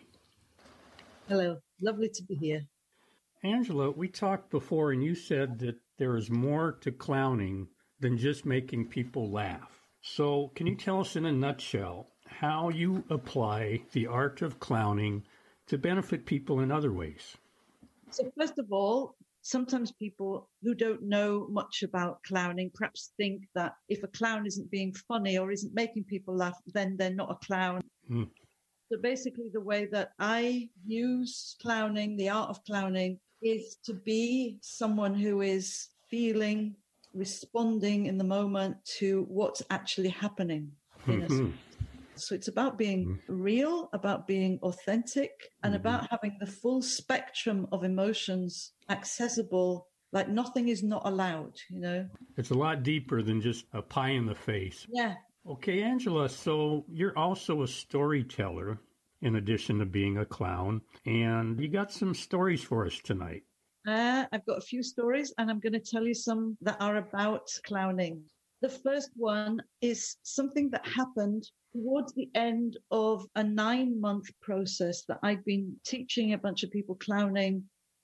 Hello, lovely to be here. Angela, we talked before and you said that there is more to clowning than just making people laugh. So can you tell us in a nutshell how you apply the art of clowning to benefit people in other ways? So first of all, sometimes people who don't know much about clowning perhaps think that if a clown isn't being funny or isn't making people laugh, then they're not a clown. Mm. So basically the way that I use clowning, the art of clowning, is to be someone who is feeling, responding in the moment to what's actually happening. In mm-hmm. a So it's about being mm-hmm. real, about being authentic, and mm-hmm. about having the full spectrum of emotions accessible, like nothing is not allowed, you know? It's a lot deeper than just a pie in the face. Yeah. Okay, Angela, so you're also a storyteller in addition to being a clown, and you got some stories for us tonight. Uh, I've got a few stories, and I'm going to tell you some that are about clowning. The first one is something that happened towards the end of a nine-month process that I'd been teaching a bunch of people clowning.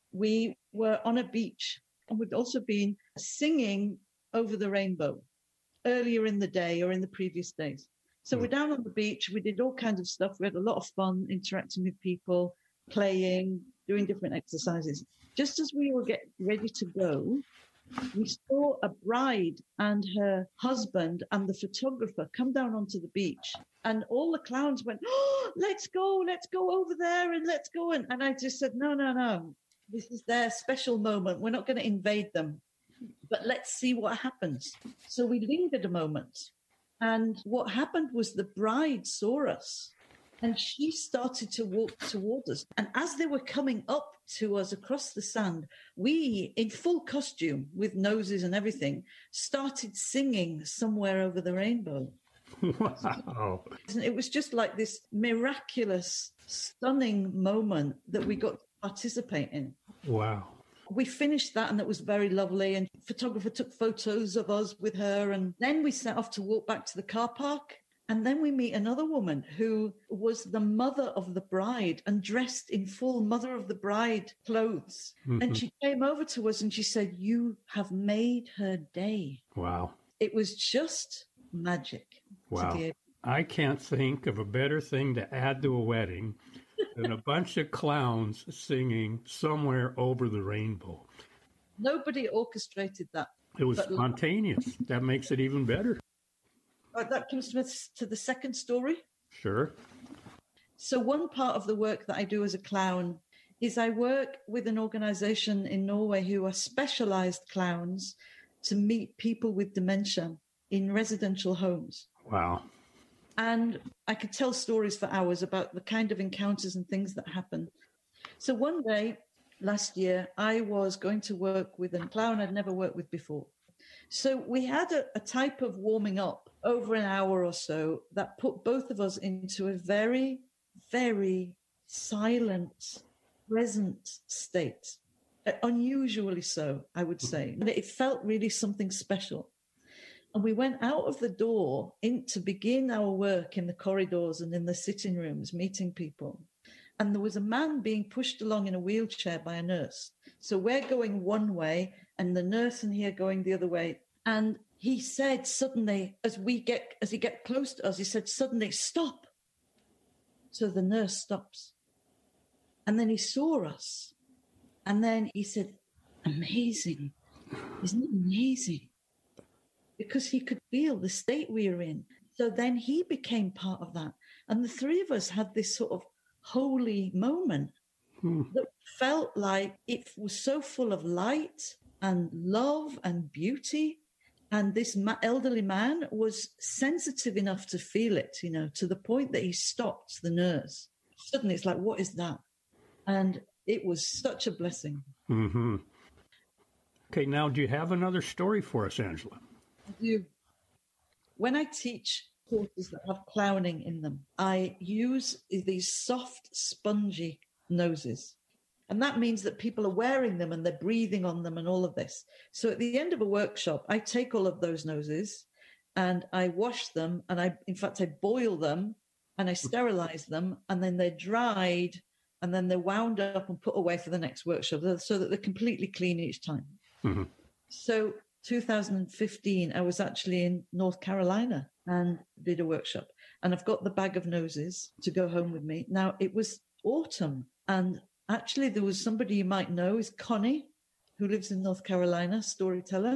We were on a beach, and we'd also been singing Over the Rainbow earlier in the day or in the previous days. So we're down on the beach. We did all kinds of stuff. We had a lot of fun interacting with people, playing, doing different exercises. Just as we were getting ready to go, we saw a bride and her husband and the photographer come down onto the beach. And all the clowns went, oh, let's go, let's go over there and let's go. And, and I just said, no, no, no. This is their special moment. We're not going to invade them, but let's see what happens. So we lingered a moment. And what happened was the bride saw us and she started to walk towards us. And as they were coming up to us across the sand, we, in full costume with noses and everything, started singing Somewhere Over the Rainbow. Wow. It was just like this miraculous, stunning moment that we got to participate in. Wow. We finished that and it was very lovely. And the photographer took photos of us with her. And then we set off to walk back to the car park. And then we meet another woman who was the mother of the bride and dressed in full mother of the bride clothes. Mm-hmm. And she came over to us and she said, you have made her day. Wow. It was just magic. Wow. I can't think of a better thing to add to a wedding than a bunch of clowns singing Somewhere Over the Rainbow. Nobody orchestrated that. It was spontaneous. That makes it even better. Uh, that comes to, to the second story. Sure. So one part of the work that I do as a clown is I work with an organization in Norway who are specialized clowns to meet people with dementia in residential homes. Wow. And I could tell stories for hours about the kind of encounters and things that happen. So one day last year, I was going to work with a clown I'd never worked with before. So we had a, a type of warming up over an hour or so that put both of us into a very, very silent, present state. Unusually so, I would say. And it felt really something special. And we went out of the door in to begin our work in the corridors and in the sitting rooms, meeting people. And there was a man being pushed along in a wheelchair by a nurse. So we're going one way and the nurse and he are going the other way. And he said suddenly, as we get, as he get close to us, he said suddenly, stop. So the nurse stops. And then he saw us. And then he said, amazing. Isn't it amazing? Because he could feel the state we were in. So then he became part of that. And the three of us had this sort of holy moment hmm. that felt like it was so full of light and love and beauty. And this ma- elderly man was sensitive enough to feel it, you know, to the point that he stopped the nurse. Suddenly it's like, what is that? And it was such a blessing. Mm-hmm. Okay, now do you have another story for us, Angela? I do. When I teach courses that have clowning in them, I use these soft, spongy noses. And that means that people are wearing them and they're breathing on them and all of this. So at the end of a workshop, I take all of those noses and I wash them. And I, in fact, I boil them and I sterilize them, and then they're dried and then they're wound up and put away for the next workshop so that they're completely clean each time. Mm-hmm. So two thousand fifteen, I was actually in North Carolina and did a workshop. And I've got the bag of noses to go home with me. Now, it was autumn, and actually there was somebody you might know is Connie, who lives in North Carolina, storyteller.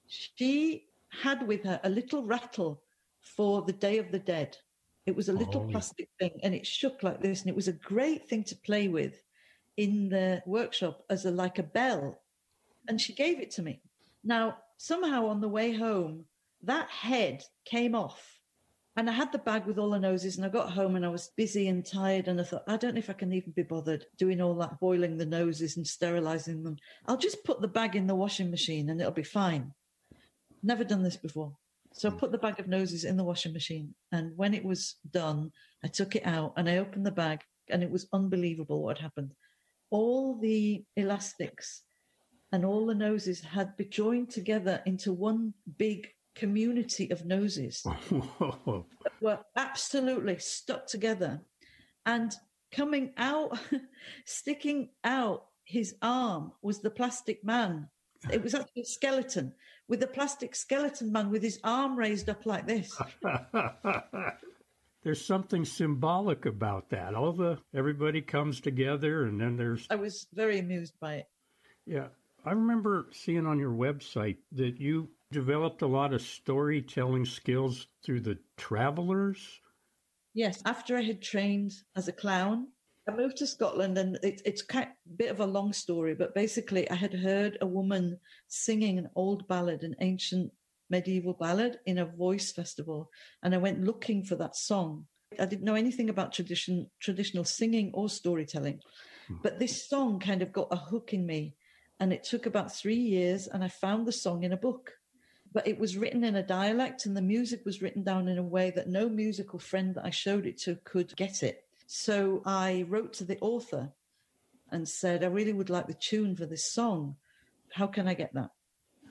She had with her a little rattle for the Day of the Dead. It was a little oh. plastic thing, and it shook like this, and it was a great thing to play with in the workshop as a like a bell. And she gave it to me. Now, somehow on the way home, that head came off, and I had the bag with all the noses, and I got home and I was busy and tired, and I thought, I don't know if I can even be bothered doing all that, boiling the noses and sterilizing them. I'll just put the bag in the washing machine and it'll be fine. Never done this before. So I put the bag of noses in the washing machine, and when it was done, I took it out and I opened the bag, and it was unbelievable what happened. All the elastics and all the noses had been joined together into one big community of noses that were absolutely stuck together. And coming out, sticking out his arm was the plastic man. It was actually a skeleton with a plastic skeleton man with his arm raised up like this. There's something symbolic about that. All the everybody comes together, and then there's... I was very amused by it. Yeah. I remember seeing on your website that you developed a lot of storytelling skills through the Travelers. Yes. After I had trained as a clown, I moved to Scotland, and it, it's kind of a bit of a long story, but basically I had heard a woman singing an old ballad, an ancient medieval ballad, in a voice festival, and I went looking for that song. I didn't know anything about tradition, traditional singing or storytelling, hmm. but this song kind of got a hook in me, and it took about three years, and I found the song in a book. But it was written in a dialect, and the music was written down in a way that no musical friend that I showed it to could get it. So I wrote to the author and said, I really would like the tune for this song. How can I get that?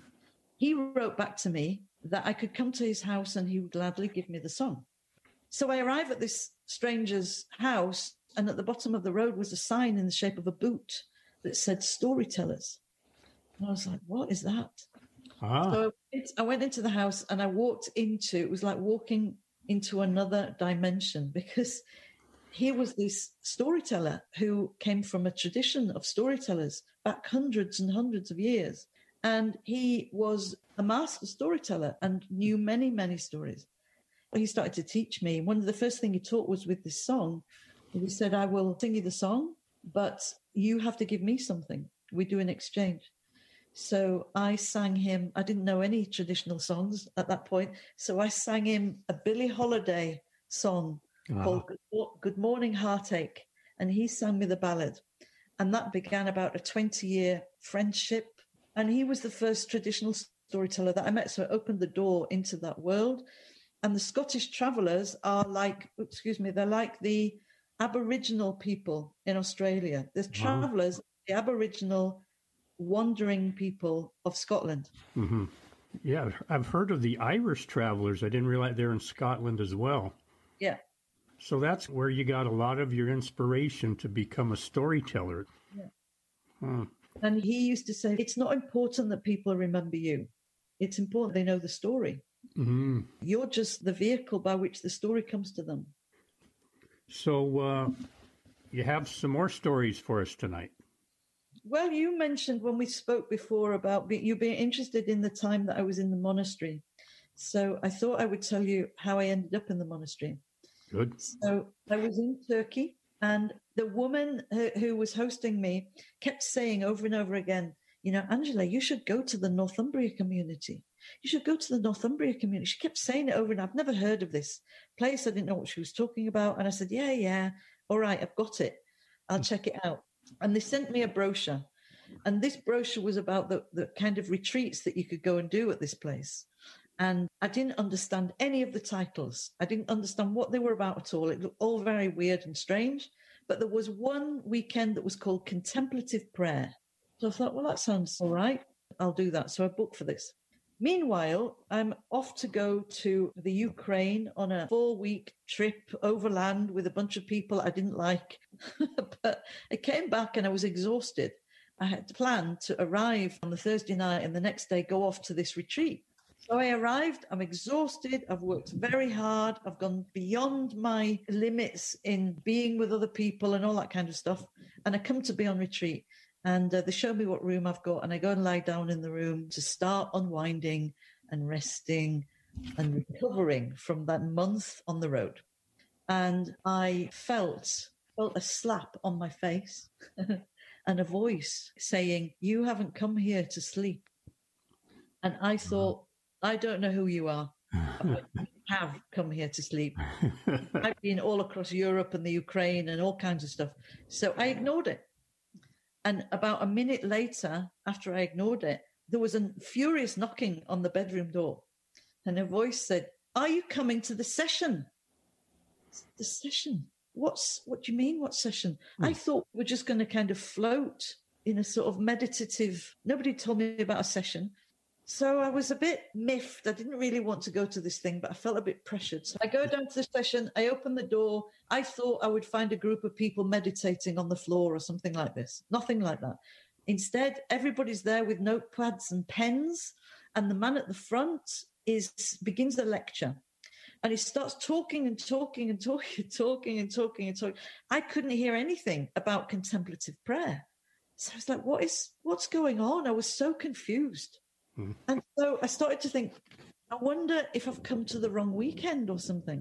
He wrote back to me that I could come to his house and he would gladly give me the song. So I arrive at this stranger's house, and at the bottom of the road was a sign in the shape of a boot that said Storytellers. And I was like, what is that? Ah. So I went into the house and I walked into, it was like walking into another dimension, because here was this storyteller who came from a tradition of storytellers back hundreds and hundreds of years. And he was a master storyteller and knew many, many stories. He started to teach me. One of the first things he taught was with this song. He said, I will sing you the song, but you have to give me something. We do an exchange. So I sang him, I didn't know any traditional songs at that point, so I sang him a Billie Holiday song wow. called Good Morning Heartache, and he sang me the ballad. And that began about a twenty-year friendship, and he was the first traditional storyteller that I met, so it opened the door into that world. And the Scottish Travellers are like, excuse me, they're like the Aboriginal people in Australia. The wow. Travellers, the Aboriginal wandering people of Scotland. Mm-hmm. Yeah, I've heard of the Irish Travelers. I didn't realize they're in Scotland as well. Yeah. So that's where you got a lot of your inspiration to become a storyteller. Yeah. Hmm. And he used to say, it's not important that people remember you. It's important they know the story. Mm-hmm. You're just the vehicle by which the story comes to them. So uh, you have some more stories for us tonight. Well, you mentioned when we spoke before about be, you being interested in the time that I was in the monastery. So I thought I would tell you how I ended up in the monastery. Good. So I was in Turkey, and the woman who, who was hosting me kept saying over and over again, you know, Angela, you should go to the Northumbria community. You should go to the Northumbria community. She kept saying it over and I've never heard of this place. I didn't know what she was talking about. And I said, yeah, yeah. All right, I've got it. I'll check it out. And they sent me a brochure. And this brochure was about the, the kind of retreats that you could go and do at this place. And I didn't understand any of the titles. I didn't understand what they were about at all. It looked all very weird and strange. But there was one weekend that was called Contemplative Prayer. So I thought, well, that sounds all right. I'll do that. So I booked for this. Meanwhile, I'm off to go to the Ukraine on a four-week trip overland with a bunch of people I didn't like. But I came back and I was exhausted. I had planned to arrive on the Thursday night and the next day go off to this retreat. So I arrived, I'm exhausted, I've worked very hard, I've gone beyond my limits in being with other people and all that kind of stuff. And I come to be on retreat. And uh, they show me what room I've got, and I go and lie down in the room to start unwinding and resting and recovering from that month on the road. And I felt, felt a slap on my face and a voice saying, you haven't come here to sleep. And I thought, I don't know who you are. I have come here to sleep. I've been all across Europe and the Ukraine and all kinds of stuff. So I ignored it. And about a minute later, after I ignored it, there was a furious knocking on the bedroom door. And a voice said, are you coming to the session? The session? What's, what do you mean, what session? Hmm. I thought we were just going to kind of float in a sort of meditative, nobody told me about a session. So I was a bit miffed. I didn't really want to go to this thing, but I felt a bit pressured. So I go down to the session. I open the door. I thought I would find a group of people meditating on the floor or something like this. Nothing like that. Instead, everybody's there with notepads and pens. And the man at the front is begins the lecture. And he starts talking and talking and talking and talking and talking and talking. I couldn't hear anything about contemplative prayer. So I was like, what is, what's going on? I was so confused. And so I started to think, I wonder if I've come to the wrong weekend or something.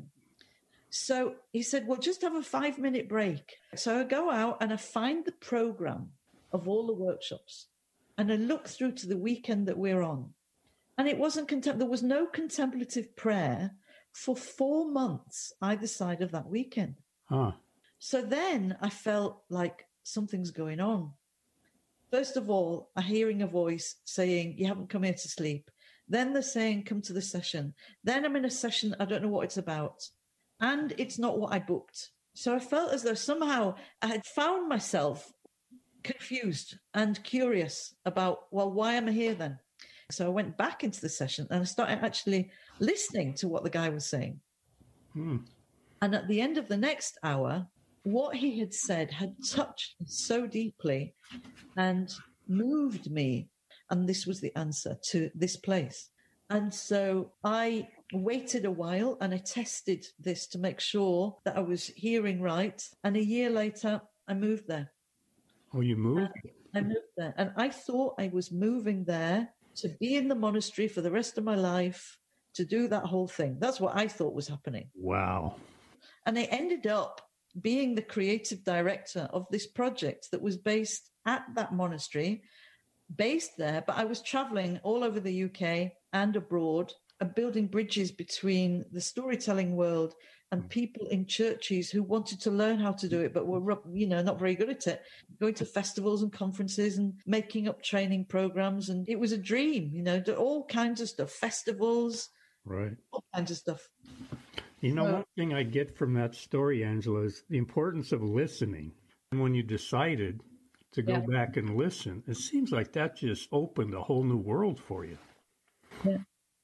So he said, well, just have a five minute break. So I go out and I find the program of all the workshops and I look through to the weekend that we're on. And it wasn't, contem- there was no contemplative prayer for four months either side of that weekend. Huh. So then I felt like something's going on. First of all, I'm hearing a voice saying, you haven't come here to sleep. Then they're saying, come to the session. Then I'm in a session, I don't know what it's about. And it's not what I booked. So I felt as though somehow I had found myself confused and curious about, well, why am I here then? So I went back into the session and I started actually listening to what the guy was saying. Hmm. And at the end of the next hour, what he had said had touched me so deeply and moved me. And this was the answer to this place. And so I waited a while and I tested this to make sure that I was hearing right. And a year later, I moved there. Oh, you moved? I moved there. And I thought I was moving there to be in the monastery for the rest of my life, to do that whole thing. That's what I thought was happening. Wow. And I ended up being the creative director of this project that was based at that monastery, based there, but I was traveling all over the U K and abroad and building bridges between the storytelling world and people in churches who wanted to learn how to do it, but were, you know, not very good at it, going to festivals and conferences and making up training programs. And it was a dream, you know, all kinds of stuff, festivals, right, all kinds of stuff. You know, one thing I get from that story, Angela, is the importance of listening. And when you decided to go yeah. back and listen, it seems like that just opened a whole new world for you. Yeah.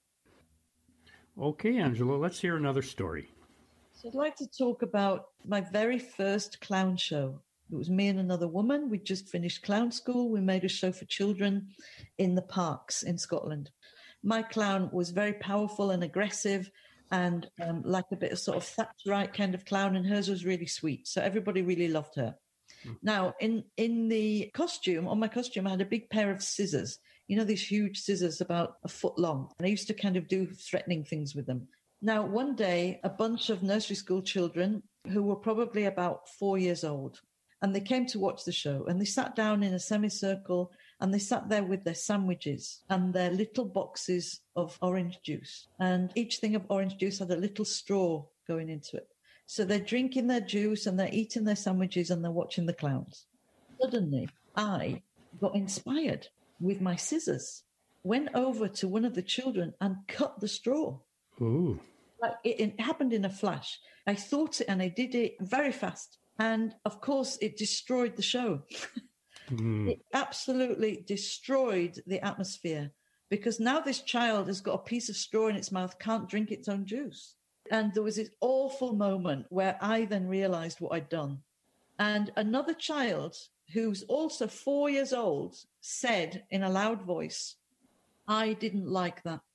Okay, Angela, let's hear another story. So I'd like to talk about my very first clown show. It was me and another woman. We'd just finished clown school. We made a show for children in the parks in Scotland. My clown was very powerful and aggressive, and um, like a bit of sort of Thatcherite kind of clown, and hers was really sweet. So everybody really loved her. Now, in, in the costume, on my costume, I had a big pair of scissors. You know, these huge scissors about a foot long. And I used to kind of do threatening things with them. Now, one day, a bunch of nursery school children who were probably about four years old, and they came to watch the show, and they sat down in a semicircle, and they sat there with their sandwiches and their little boxes of orange juice. And each thing of orange juice had a little straw going into it. So they're drinking their juice and they're eating their sandwiches and they're watching the clowns. Suddenly, I got inspired with my scissors, went over to one of the children and cut the straw. Ooh. Like it, it happened in a flash. I thought it and I did it very fast. And of course, it destroyed the show. Mm. It absolutely destroyed the atmosphere because now this child has got a piece of straw in its mouth, can't drink its own juice. And there was this awful moment where I then realized what I'd done. And another child who's also four years old said in a loud voice, I didn't like that.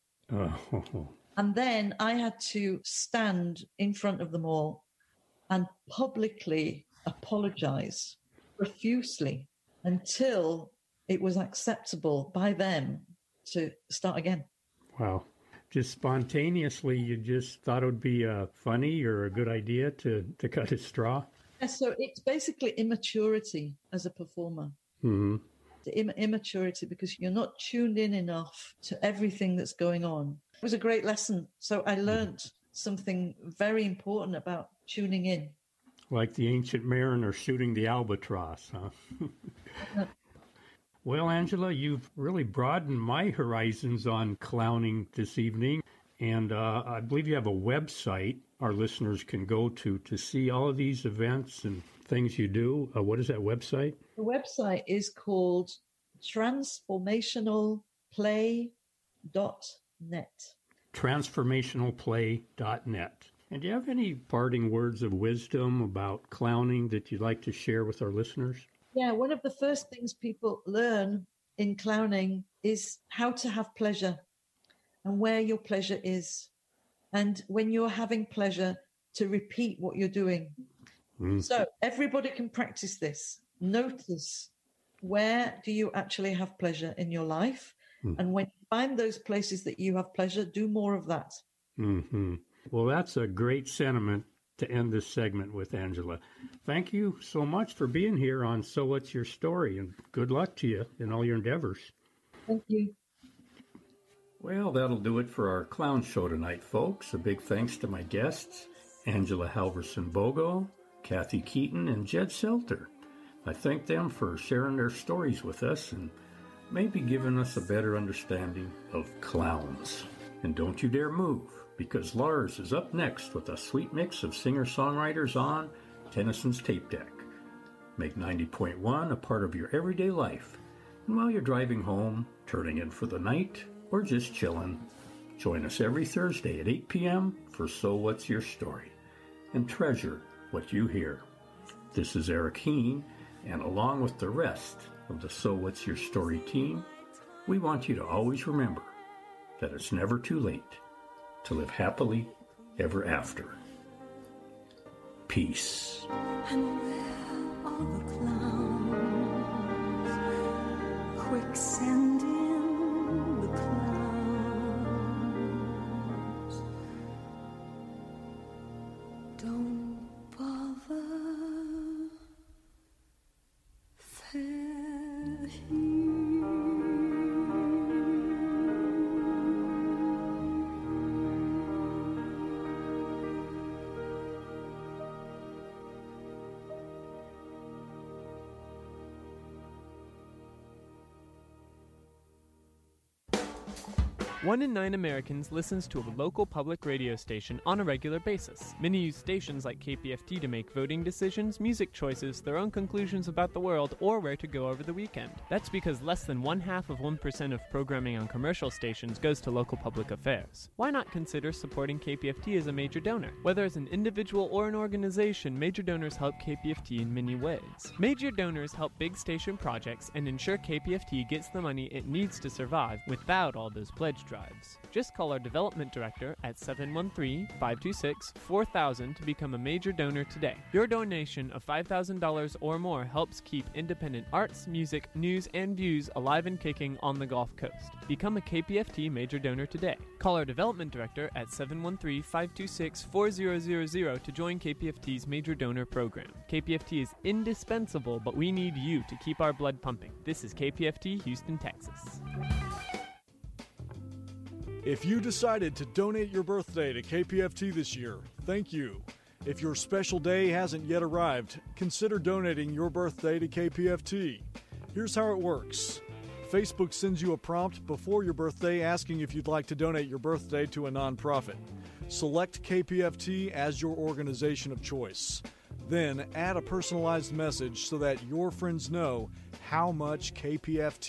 Oh. And then I had to stand in front of them all and publicly apologize profusely until it was acceptable by them to start again. Wow. Just spontaneously, you just thought it would be uh, funny or a good idea to, to cut a straw? Yeah, so it's basically immaturity as a performer. Mm-hmm. The Im- immaturity because you're not tuned in enough to everything that's going on. It was a great lesson. So I learned something very important about tuning in. Like the ancient mariner shooting the albatross, huh? Well, Angela, you've really broadened my horizons on clowning this evening. And uh, I believe you have a website our listeners can go to to see all of these events and things you do. Uh, what is that website? The website is called transformational play dot net. transformational play dot net. And do you have any parting words of wisdom about clowning that you'd like to share with our listeners? Yeah, one of the first things people learn in clowning is how to have pleasure and where your pleasure is. And when you're having pleasure, to repeat what you're doing. Mm. So everybody can practice this. Notice where do you actually have pleasure in your life? Mm. And when you find those places that you have pleasure, do more of that. Mm-hmm. Well, that's a great sentiment to end this segment with, Angela. Thank you so much for being here on So What's Your Story, and good luck to you in all your endeavors. Thank you. Well, that'll do it for our clown show tonight, folks. A big thanks to my guests, Angela Halverson-Bogo, Kathy Keaton, and Jed Selter. I thank them for sharing their stories with us and maybe giving us a better understanding of clowns. And don't you dare move, because Lars is up next with a sweet mix of singer-songwriters on Tennyson's Tape Deck. Make ninety point one a part of your everyday life. And while you're driving home, turning in for the night, or just chilling, join us every Thursday at eight p.m. for So What's Your Story, and treasure what you hear. This is Eric Heen, and along with the rest of the So What's Your Story team, we want you to always remember that it's never too late to live happily ever after. Peace. And where are the clowns? Quicksand in the clouds. Don't bother. They're here. One in nine Americans listens to a local public radio station on a regular basis. Many use stations like K P F T to make voting decisions, music choices, their own conclusions about the world, or where to go over the weekend. That's because less than one half of one percent of programming on commercial stations goes to local public affairs. Why not consider supporting K P F T as a major donor? Whether as an individual or an organization, major donors help K P F T in many ways. Major donors help big station projects and ensure K P F T gets the money it needs to survive without all those pledge drives. Just call our development director at seven one three, five two six, four thousand to become a major donor today. Your donation of five thousand dollars or more helps keep independent arts, music, news, and views alive and kicking on the Gulf Coast. Become a K P F T major donor today. Call our development director at seven one three, five two six, four zero zero zero to join K P F T's major donor program. K P F T is indispensable, but we need you to keep our blood pumping. This is K P F T, Houston, Texas. If you decided to donate your birthday to K P F T this year, thank you. If your special day hasn't yet arrived, consider donating your birthday to K P F T. Here's how it works. Facebook sends you a prompt before your birthday asking if you'd like to donate your birthday to a nonprofit. Select K P F T as your organization of choice. Then add a personalized message so that your friends know how much K P F T